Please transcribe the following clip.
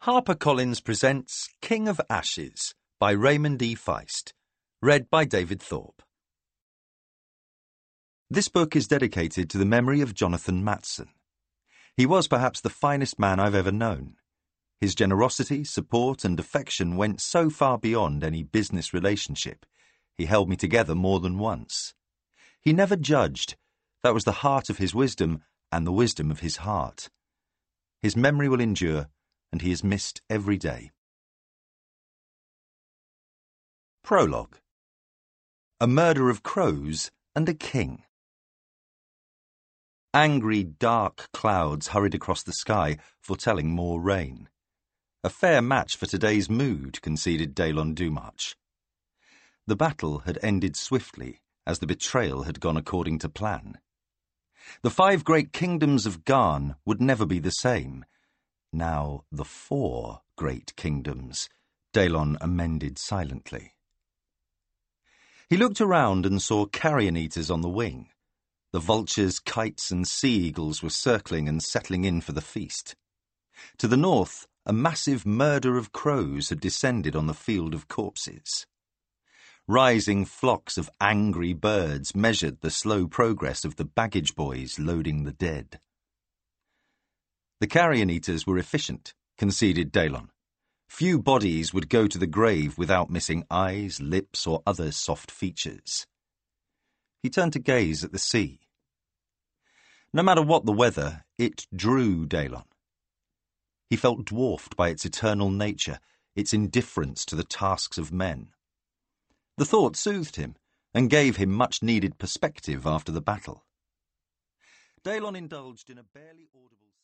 HarperCollins presents King of Ashes by Raymond E. Feist, read by David Thorpe. This book is dedicated to the memory of Jonathan Matson. He was perhaps the finest man I've ever known. His generosity, support and affection went so far beyond any business relationship. He held me together more than once. He never judged. That was the heart of his wisdom and the wisdom of his heart. His memory will endure, and he is missed every day. Prologue. A murder of crows and a king. Angry, dark clouds hurried across the sky, foretelling more rain. A fair match for today's mood, conceded Daylon Dumarch. The battle had ended swiftly, as the betrayal had gone according to plan. The 5 great kingdoms of Garn would never be the same. Now the 4 great kingdoms, Daylon amended silently. He looked around and saw carrion eaters on the wing. The vultures, kites and sea eagles were circling and settling in for the feast. To the north, a massive murder of crows had descended on the field of corpses. Rising flocks of angry birds measured the slow progress of the baggage boys loading the dead. The carrion eaters were efficient, conceded Daylon. Few bodies would go to the grave without missing eyes, lips, or other soft features. He turned to gaze at the sea. No matter what the weather, it drew Daylon. He felt dwarfed by its eternal nature, its indifference to the tasks of men. The thought soothed him and gave him much-needed perspective after the battle. Daylon indulged in a barely audible